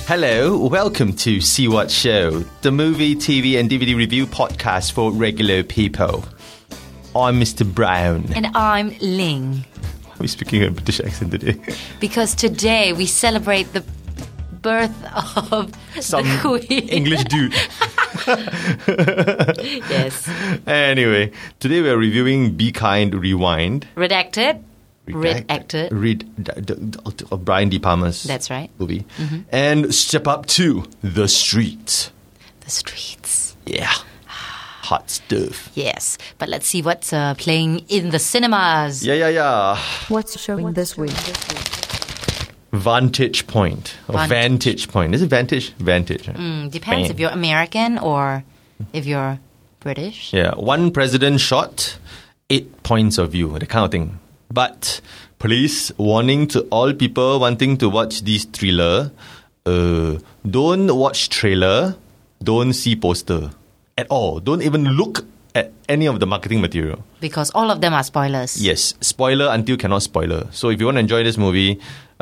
Hello, welcome to See What Show, the movie, TV and DVD review podcast for regular people. I'm Mr. Brown. And I'm Ling. Why are we speaking a British accent today? Because today we celebrate the birth of Some the Queen. English dude. Yes. Anyway, today we're reviewing Be Kind, Rewind. Redacted. Of Brian De Palma's That's right. movie. Mm-hmm. And Step Up 2, The Streets. The Streets. Yeah. Hot stuff. Yes. But let's see what's playing in the cinemas. Yeah. What's showing this week? Vantage Point. Or Vantage Point. Is it Vantage? Vantage. Depends if you're American or if you're British. Yeah. One president shot, 8 points of view, that kind of thing. But police warning to all people wanting to watch this thriller, don't watch trailer, don't see poster at all. Don't even look at any of the marketing material. Because all of them are spoilers. Yes, spoiler until cannot spoiler. So if you want to enjoy this movie,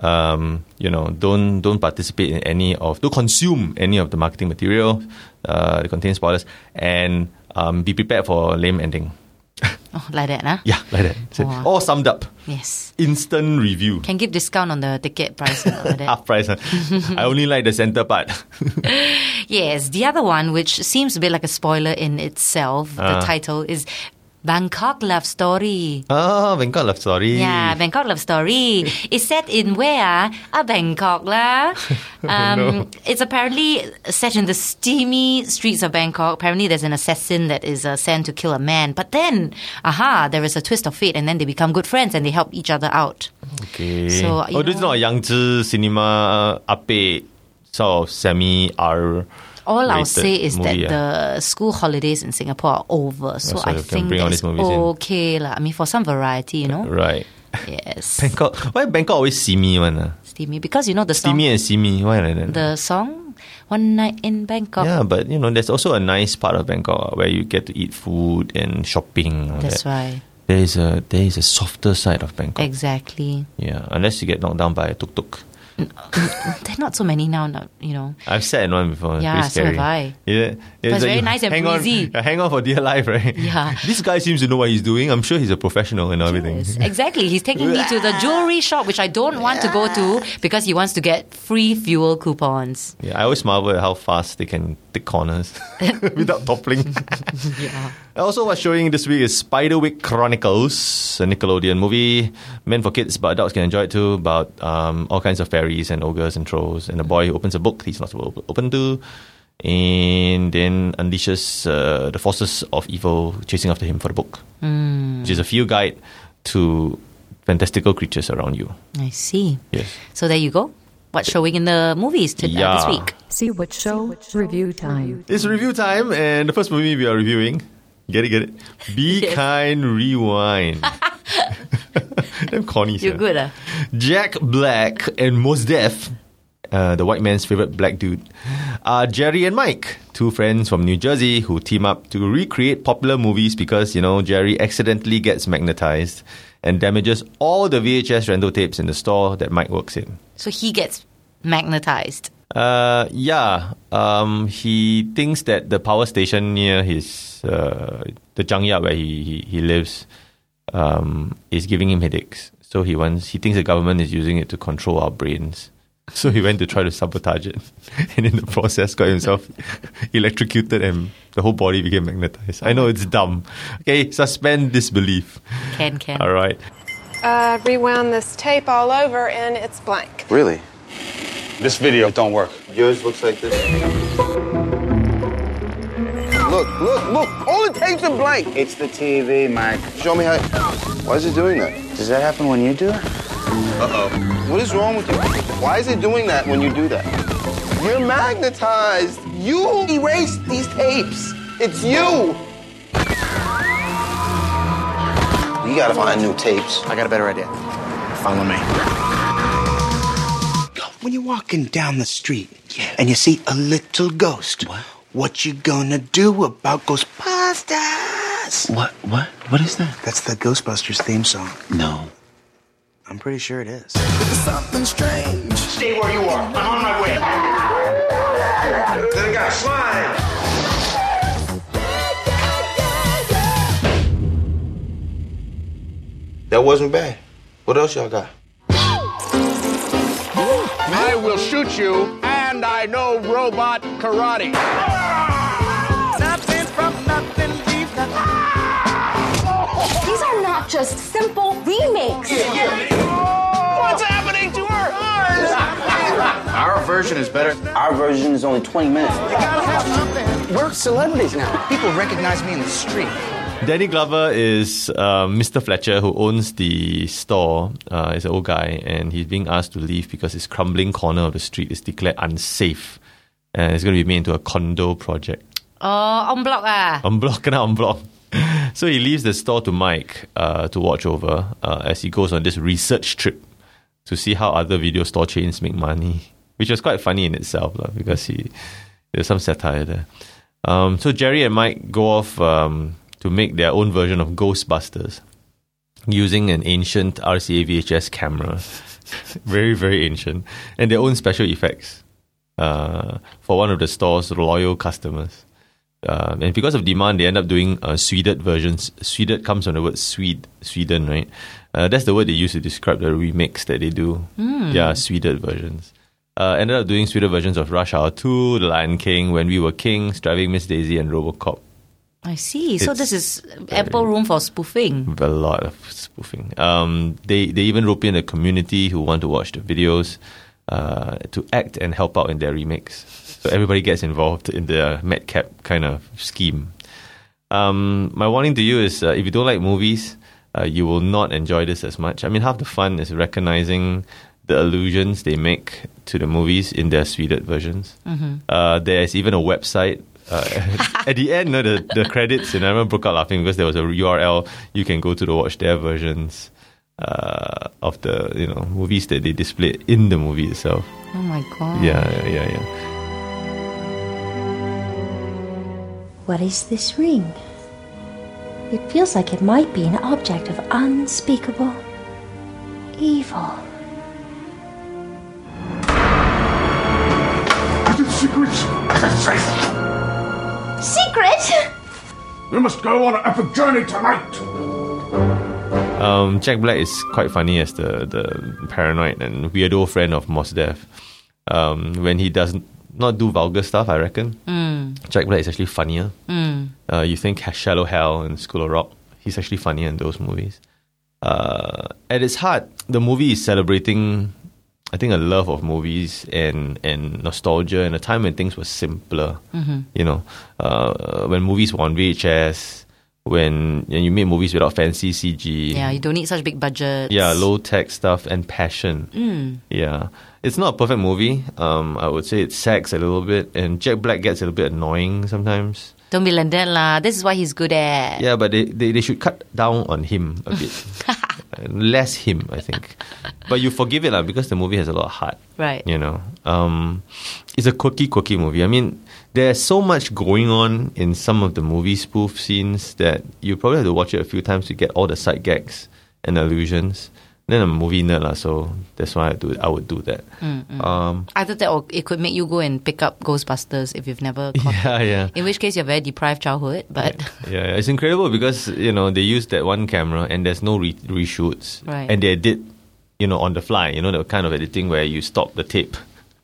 don't participate in don't consume any of the marketing material that contains spoilers, and be prepared for a lame ending. Oh, like that, huh? Yeah, like that. So, all summed up. Yes. Instant review. Can give discount on the ticket price. Like that. Half price. Huh? I only like the center part. Yes. The other one, which seems a bit like a spoiler in itself, the title is Bangkok Love Story. Oh, Bangkok Love Story. Yeah, Bangkok Love Story. It's set in where? Bangkok lah. No. It's apparently set in the steamy streets of Bangkok. Apparently there's an assassin that is sent to kill a man. But then, there is a twist of fate and then they become good friends and they help each other out. Okay. So, this is not a Yangtze cinema ape sort of semi-R. All I'll say is movie, that the school holidays in Singapore are over. So I think that's okay. I mean, for some variety, you know. Right. Yes. Bangkok. Why Bangkok always steamy one? Steamy. Because, the song. Steamy and steamy. Why like that? The song, One Night in Bangkok. Yeah, but, there's also a nice part of Bangkok where you get to eat food and shopping. That's right. There is a softer side of Bangkok. Exactly. Yeah, unless you get knocked down by a tuk-tuk. There are not so many now, I've sat in one before. Yeah, pretty scary. so have I. Yeah, it's very nice and breezy. Hang on for dear life, right? Yeah. This guy seems to know what he's doing. I'm sure he's a professional and everything. Yes, exactly. He's taking me to the jewelry shop, which I don't want to go to because he wants to get free fuel coupons. Yeah, I always marvel at how fast they can take corners without toppling. Yeah. Also, what's showing this week is Spiderwick Chronicles, a Nickelodeon movie meant for kids, but adults can enjoy it too, about all kinds of fairies and ogres and trolls, and a boy who opens a book he's not supposed to open to, and then unleashes the forces of evil chasing after him for the book, which is a field guide to fantastical creatures around you. I see. Yes. So there you go. What's showing in the movies this week? See What Show review time. It's review time, and the first movie we are reviewing, get it? Be Kind, Rewind. Damn corny. You're good, huh? Jack Black and Mos Def, the white man's favorite black dude, are Jerry and Mike, two friends from New Jersey who team up to recreate popular movies because, Jerry accidentally gets magnetized and damages all the VHS rental tapes in the store that Mike works in. So he gets magnetized. He thinks that the power station near his the junkyard where he lives is giving him headaches. So he thinks the government is using it to control our brains. So he went to try to sabotage it, and in the process got himself electrocuted and the whole body became magnetized. I know it's dumb. Okay, suspend disbelief. Can. All right. Rewound this tape all over and it's blank. Really? This video don't work. Yours looks like this. Look. All the tapes are blank. It's the TV, Mike. Show me how. Why is it doing that? Does that happen when you do it? Uh-oh. What is wrong with you? Why is it doing that when you do that? You're magnetized. You erased these tapes. It's you. You gotta find new tapes. I got a better idea. Follow me. When you're walking down the street and you see a little ghost, what you gonna do about Ghostbusters? What is that? That's the Ghostbusters theme song. No. I'm pretty sure it is. Something strange. Stay where you are. I'm on my way. Then I got slime. That wasn't bad. What else y'all got? I will shoot you, and I know robot karate. Nothing from nothing, leave nothing. These are not just simple remakes. What's happening to our cars? Our version is better. Our version is only 20 minutes. You gotta have something. We're celebrities now. People recognize me in the street. Danny Glover is Mr. Fletcher, who owns the store. He's an old guy, and he's being asked to leave because his crumbling corner of the street is declared unsafe. And it's going to be made into a condo project. Oh, en bloc ah. En bloc. So he leaves the store to Mike to watch over as he goes on this research trip to see how other video store chains make money, which was quite funny in itself because there's some satire there. So Jerry and Mike go off to make their own version of Ghostbusters using an ancient RCA VHS camera. Very, very ancient. And their own special effects for one of the store's loyal customers. And because of demand, they end up doing Sweded versions. Sweded comes from the word Sweden, right? That's the word they use to describe the remakes that they do. Yeah, Sweded versions. Ended up doing Sweded versions of Rush Hour 2, The Lion King, When We Were Kings, Driving Miss Daisy, and RoboCop. I see. So this is ample room for spoofing. A lot of spoofing. They even rope in a community who want to watch the videos to act and help out in their remakes. So everybody gets involved in the madcap kind of scheme. My warning to you is if you don't like movies, you will not enjoy this as much. I mean, half the fun is recognizing the allusions they make to the movies in their Sweded versions. There's even a website. At the end, the credits, and everyone broke out laughing because there was a URL you can go to watch their versions of the movies that they displayed in the movie itself. Oh my god. Yeah. What is this ring? It feels like it might be an object of unspeakable evil. Secret? We must go on an epic journey tonight. Jack Black is quite funny as the paranoid and weirdo friend of Mos Def. When he does not do vulgar stuff, I reckon. Jack Black is actually funnier. You think Shallow Hal and School of Rock, he's actually funnier in those movies. At its heart, the movie is celebrating, I think, a love of movies and nostalgia in a time when things were simpler. When movies were on VHS, when you made movies without fancy CG. Yeah, you don't need such big budgets. Yeah, low-tech stuff and passion. Yeah. It's not a perfect movie. I would say it sags a little bit, and Jack Black gets a little bit annoying sometimes. Don't be like that lah. This is what he's good at. Yeah, but they should cut down on him a bit. Less him, I think. But you forgive it lah because the movie has a lot of heart. Right. It's a quirky movie. I mean, there's so much going on in some of the movie spoof scenes that you probably have to watch it a few times to get all the side gags and allusions. Then I'm a movie nerd lah, so that's why I would do that. Either that or it could make you go and pick up Ghostbusters if you've never caught it. Yeah. In which case you're very deprived childhood, but... Yeah, it's incredible because, they used that one camera and there's no reshoots. Right. And they did, on the fly, the kind of editing where you stop the tape.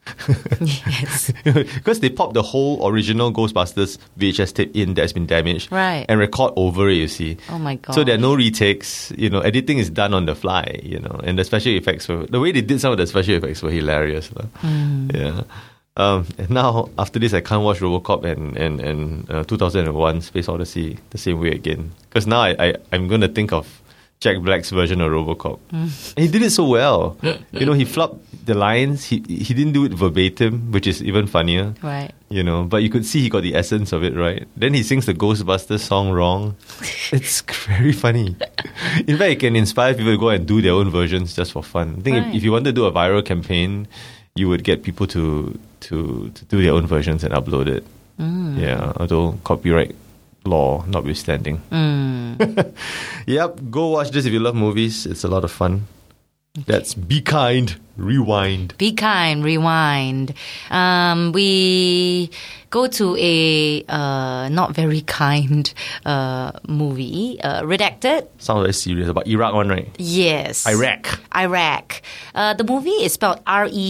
Yes. Because they popped the whole original Ghostbusters VHS tape in that's been damaged. Right. And record over it, you see. Oh my god. So there are no retakes. Editing is done on the fly, and the special effects the way they did some of the special effects were hilarious. Yeah. And now, after this, I can't watch RoboCop and 2001 Space Odyssey the same way again. Because now I'm going to think of Jack Black's version of RoboCop. And he did it so well. He flopped the lines. He didn't do it verbatim, which is even funnier. Right. But you could see he got the essence of it right. Then he sings the Ghostbusters song wrong. It's very funny. In fact, it can inspire people to go and do their own versions just for fun. I think if you want to do a viral campaign, you would get people to do their own versions and upload it. Yeah, although copyright law notwithstanding. Yep, go watch this if you love movies. It's a lot of fun. That's Be Kind, Rewind. Be Kind, Rewind. We go to a not very kind movie, Redacted. Sounds very serious. About Iraq one, right? Yes. Iraq. The movie is spelled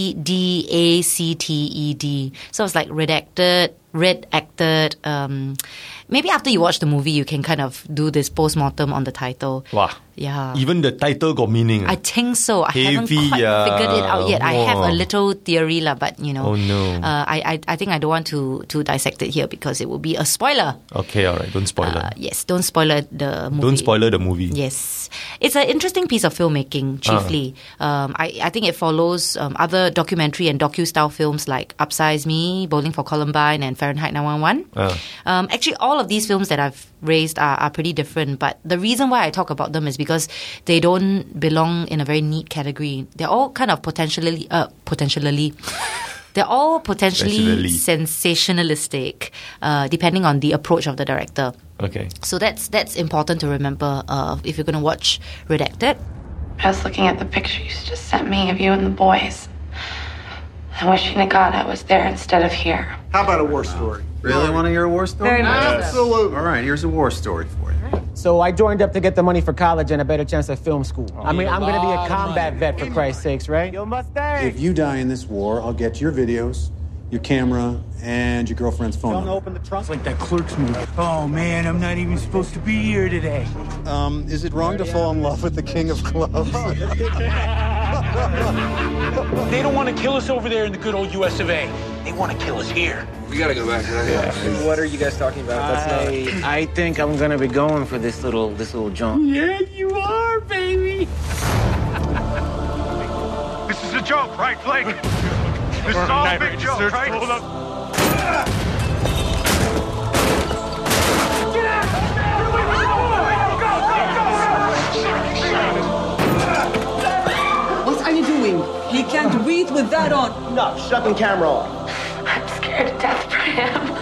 Redacted. So it's like Redacted. Maybe after you watch the movie, you can kind of do this post-mortem on the title. Wow. Yeah. Even the title got meaning. I think so. I haven't Heavy, quite figured it out yet. I have a Wow. little theory, but you know. Oh, no. I think I don't want to dissect it here because it will be a spoiler. Okay, all right. Don't spoil it. Yes, don't spoiler the movie. Don't spoiler the movie. Yes. It's an interesting piece of filmmaking, chiefly. I think it follows other documentary and docu-style films like Upsize Me, Bowling for Columbine, and Fahrenheit 911. Actually, all of these films that I've raised are pretty different, but the reason why I talk about them is because they don't belong in a very neat category. They're all kind of potentially they're all potentially sensationalistic, depending on the approach of the director. Okay. So that's important to remember if you're going to watch Redacted. I was looking at the picture you just sent me of you and the boys. I'm wishing to God I was there instead of here. How about a war story? Really want to hear a war story? Very much so. Absolutely. All right, here's a war story for you. So I joined up to get the money for college and a better chance at film school. I mean, I'm going to be a combat vet for Christ's sakes, right? If you die in this war, I'll get your videos, your camera, and your girlfriend's phone number. Open the trunk. It's like that Clerks movie. Oh man, I'm not even supposed to be here today. Is it wrong to fall in love with the king of clubs? They don't want to kill us over there in the good old US of A. They want to kill us here. We gotta go back to that. What are you guys talking about? I think I'm going to be going for this little jaunt. Yeah, you are, baby. This is a joke, right, Blake? This is all a big joke, right? Hold up. Get out! What are you doing? He can't breathe with that on. No, shut the camera off. I'm scared to death for him.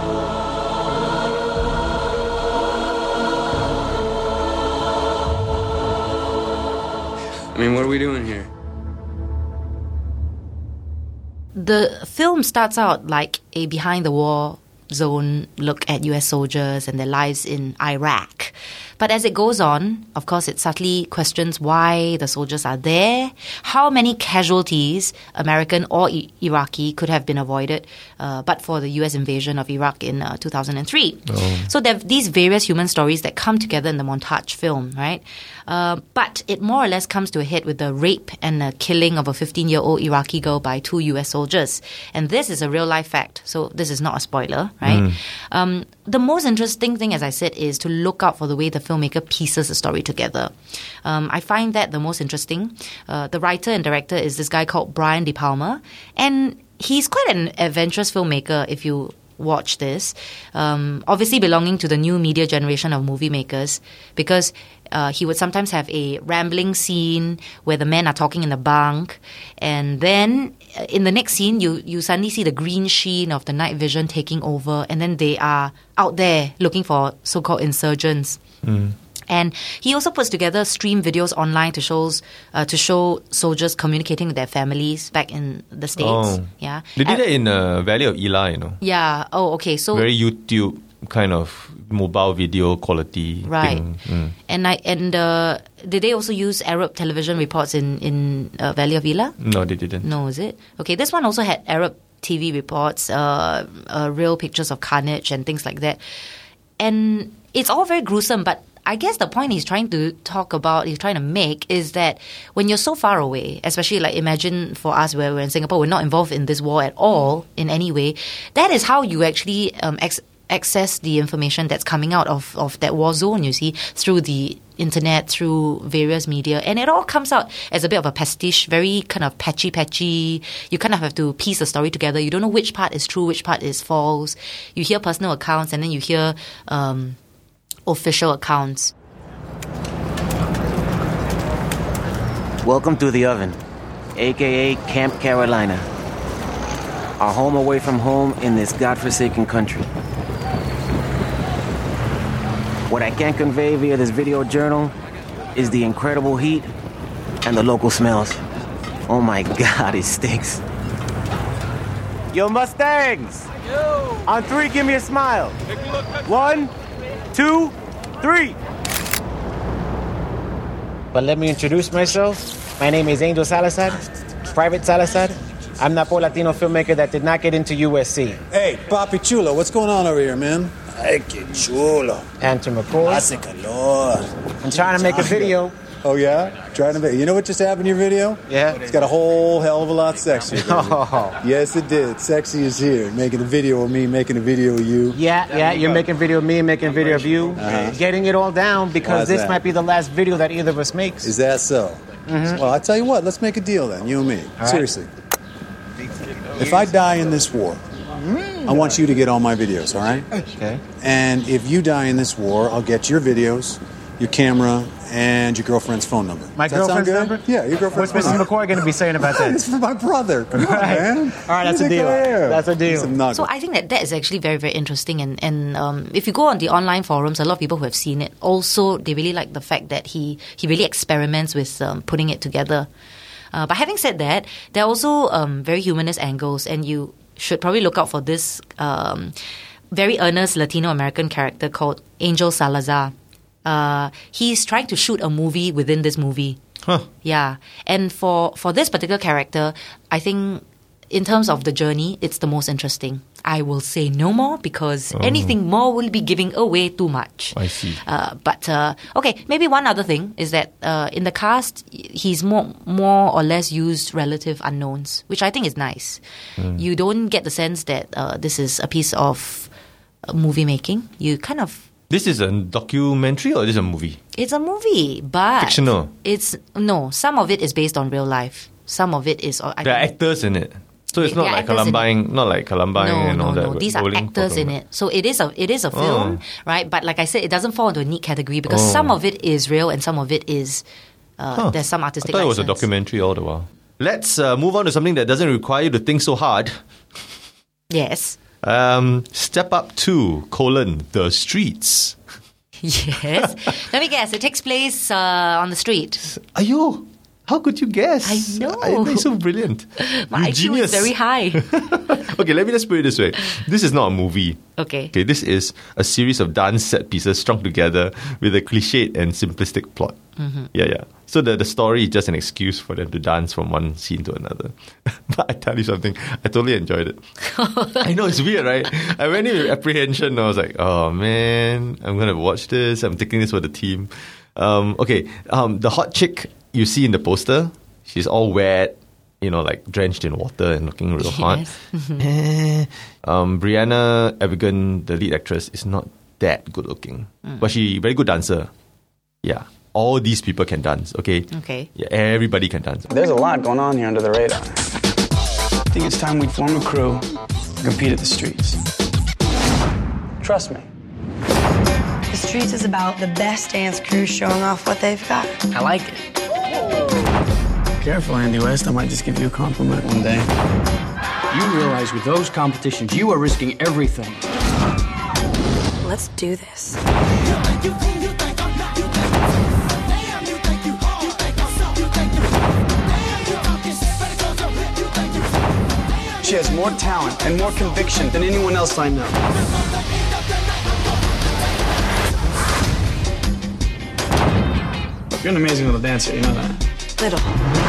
I mean, what are we doing here? The film starts out like a behind-the-war zone look at US soldiers and their lives in Iraq. But as it goes on, of course, it subtly questions why the soldiers are there, how many casualties, American or Iraqi, could have been avoided but for the US invasion of Iraq in 2003. So there are these various human stories that come together in the montage film, right? But it more or less comes to a head with the rape and the killing of a 15-year-old Iraqi girl by 2 US soldiers. And this is a real-life fact, so this is not a spoiler, right? The most interesting thing, as I said, is to look out for the way the filmmaker pieces the story together. I find that the most interesting. The writer and director is this guy called Brian De Palma, and he's quite an adventurous filmmaker if you watch this. Obviously belonging to the new media generation of movie makers, because he would sometimes have a rambling scene where the men are talking in the bunk, and then in the next scene you suddenly see the green sheen of the night vision taking over, and then they are out there looking for so-called insurgents. And he also puts together stream videos online to show soldiers communicating with their families back in the States. Oh. Yeah, They did that in Valley of Elah, Yeah. Oh, okay. So very YouTube kind of mobile video quality right. thing. And did they also use Arab television reports in Valley of Elah? No, they didn't. No, is it? Okay, this one also had Arab TV reports, real pictures of carnage and things like that. And it's all very gruesome, but I guess the point he's trying to make is that when you're so far away, especially like imagine for us where we're in Singapore, we're not involved in this war at all in any way, that is how you actually access the information that's coming out of that war zone, you see, through the internet, through various media. And it all comes out as a bit of a pastiche, very kind of patchy. You kind of have to piece the story together. You don't know which part is true, which part is false. You hear personal accounts and then you hear official accounts. Welcome to the oven, a.k.a. Camp Carolina. Our home away from home in this godforsaken country. What I can't convey via this video journal is the incredible heat and the local smells. Oh my God, it stinks. Yo, Mustangs! Yo! On 3, give me a smile. 1, 2, 3. But let me introduce myself. My name is Angel Salazar, Private Salazar. I'm Napo Latino filmmaker that did not get into USC. Hey, Papi Chulo, what's going on over here, man? Ay, qué chulo. And to McCoy. Hace calor. I'm trying to make a video. Oh, yeah? Trying to make... You know what just happened in your video? Yeah? It's got a whole hell of a lot sexier. Oh. Yes, it did. Sexy is here. Making a video of me, making a video of you. Yeah, you're making a video of me, making a video of you. Getting it all down because this might be the last video that either of us makes. Is that so? Mm-hmm. Well, I tell you what, let's make a deal then, you and me. All seriously. Right. If I die in this war, I want you to get all my videos, all right? Okay. And if you die in this war, I'll get your videos, your camera, and your girlfriend's phone number. My girlfriend's number? Yeah, your girlfriend's phone number. What's Mrs. McCoy going to be saying about that? It's for my brother. Come on, man. All right, that's a deal. That's a deal. So I think that is actually very, very interesting. And if you go on the online forums, a lot of people who have seen it, also, they really like the fact that he really experiments with putting it together. But having said that, there are also very humanist angles, and you should probably look out for this very earnest Latino-American character called Angel Salazar. He's trying to shoot a movie within this movie. Huh. Yeah. And for this particular character, I think in terms of the journey, it's the most interesting. I will say no more because anything more will be giving away too much. I see. But okay, maybe one other thing is that in the cast, he's more or less used relative unknowns, which I think is nice. You don't get the sense that this is a piece of movie making. You kind of... This is a documentary or is this a movie? It's a movie, but... Fictional? No, some of it is based on real life. Some of it is... There are actors in it. So it's not like Columbine, and all that. No, these are actors in it. So it is a film, right? But like I said, it doesn't fall into a neat category because some of it is real and some of it is there's some artistic I thought license. It was a documentary all the while. Let's move on to something that doesn't require you to think so hard. Yes. Step Up 2, The Streets. Yes. Let me guess. It takes place on the street. How could you guess? I know. It's so brilliant. My IQ is very high. Okay, let me just put it this way. This is not a movie. Okay. This is a series of dance set pieces strung together with a cliched and simplistic plot. Mm-hmm. Yeah. So the story is just an excuse for them to dance from one scene to another. But I tell you something, I totally enjoyed it. I know, it's weird, right? I went in with apprehension. I was like, oh man, I'm going to watch this. I'm taking this for the team. The hot chick you see in the poster, she's all wet, like drenched in water and looking real hot. Brianna Evigan, the lead actress, is not that good looking. But she's a very good dancer. Yeah. All these people can dance, okay? Okay. Yeah, everybody can dance. There's a lot going on here under the radar. I think it's time we form a crew to compete at the streets. Trust me. The Streets is about the best dance crews showing off what they've got. I like it. Careful, Andy West. I might just give you a compliment one day. You realize with those competitions, you are risking everything. Let's do this. She has more talent and more conviction than anyone else I know. You're an amazing little dancer, you know that? Little.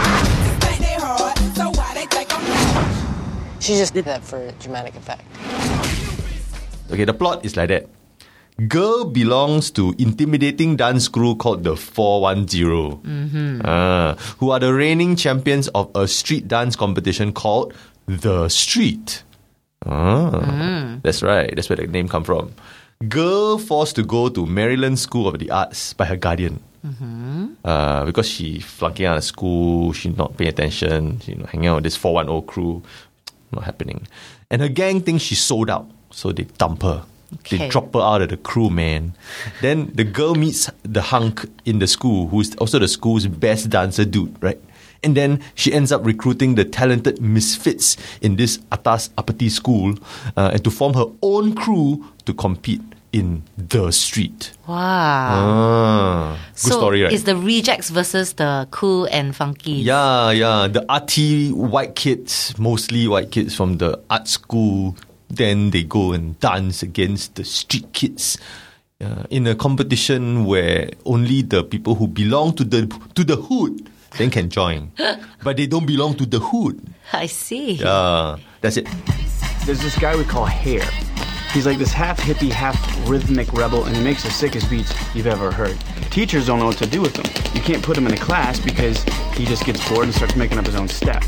She just did that for dramatic effect. Okay, the plot is like that. Girl belongs to intimidating dance crew called the 410, who are the reigning champions of a street dance competition called The Street. That's right. That's where the name come from. Girl forced to go to Maryland School of the Arts by her guardian. Because she flunking out of school, she's not paying attention, hanging out with this 410 crew, not happening. And her gang thinks she's sold out, so they dump her. Okay. They drop her out of the crew, man. Then the girl meets the hunk in the school, who's also the school's best dancer dude, right? And then she ends up recruiting the talented misfits in this atas apati school and to form her own crew to compete. in the street. Wow. Good story, right? It's the rejects versus the cool and funky. Yeah. The arty white kids, mostly white kids from the art school, then they go and dance against the street kids in a competition where only the people who belong to the hood then can join. But they don't belong to the hood. I see. Yeah, that's it. There's this guy we call Hair. He's like this half hippie, half rhythmic rebel, and he makes the sickest beats you've ever heard. Teachers don't know what to do with him. You can't put him in a class because he just gets bored and starts making up his own steps.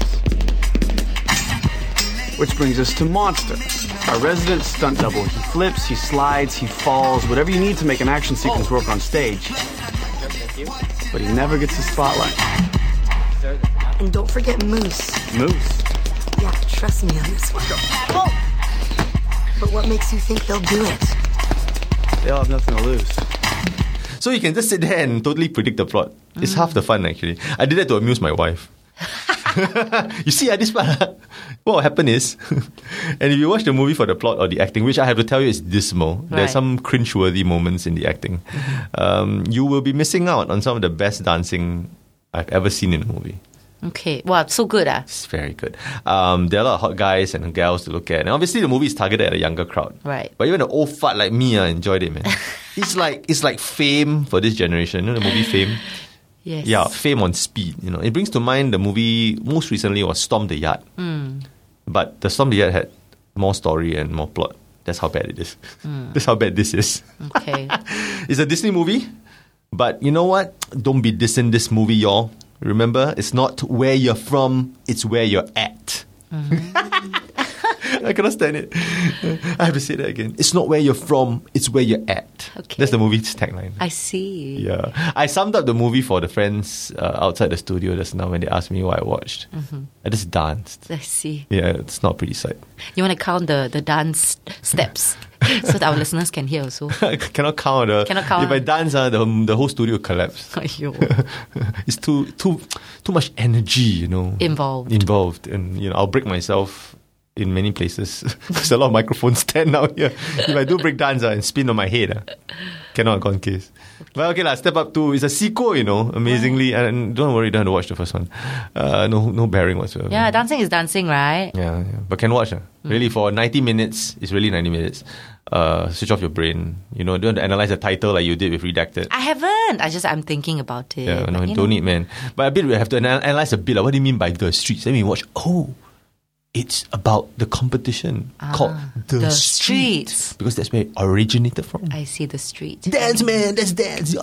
Which brings us to Monster, our resident stunt double. He flips, he slides, he falls, whatever you need to make an action sequence work on stage. But he never gets the spotlight. And don't forget Moose. Moose? Yeah, trust me on this one. But what makes you think they'll do it? They all have nothing to lose. So you can just sit there and totally predict the plot. It's half the fun, actually. I did that to amuse my wife. You see, this part, what will happen is, and if you watch the movie for the plot or the acting, which I have to tell you is dismal, Right. there's some cringe-worthy moments in the acting, you will be missing out on some of the best dancing I've ever seen in a movie. Okay. Wow, so good. It's very good. There are a lot of hot guys and gals to look at. And obviously the movie is targeted at a younger crowd. Right. But even an old fart like me enjoyed it, man. It's like Fame for this generation. You know the movie Fame? Yes. Yeah, Fame on speed. You know, it brings to mind the movie most recently was Storm the Yard. But the Storm the Yard had more story and more plot. That's how bad it is. That's how bad this is. Okay. It's a Disney movie. But you know what? Don't be dissing this movie, y'all. Remember, it's not where you're from, it's where you're at. I cannot stand it. I have to say that again. It's not where you're from, it's where you're at. Okay. That's the movie's tagline. I see. Yeah. I summed up the movie for the friends outside the studio just now when they asked me what I watched. I just danced. I see. Yeah, it's not a pretty sight. You want to count the dance steps so that our listeners can hear also? Cannot count. Cannot count. If I dance, the whole studio collapse. Aiyo. It's too much energy, you know. Involved. And, you know, I'll break myself in many places. There's a lot of microphone stand out here. If I do break dance and spin on my head, cannot gone case. But okay, Step Up 2 is a sequel, you know, amazingly. And don't worry, you don't have to watch the first one. No bearing whatsoever. Yeah, dancing is dancing, right? Yeah. But can watch. Really, for 90 minutes, it's really 90 minutes. Switch off your brain. You know, don't analyze the title like you did with Redacted. I haven't. I'm thinking about it. Yeah, no, don't need, man. But a bit, we have to analyze a bit. Like, what do you mean by the streets? Then we watch, it's about the competition called The Streets. Because that's where it originated from. I see the street. Dance, man, that's dance.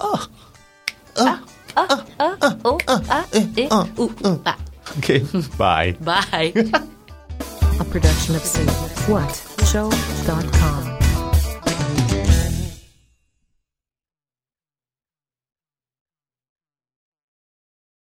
Okay, bye. Bye. A production of SueWhatShow.com.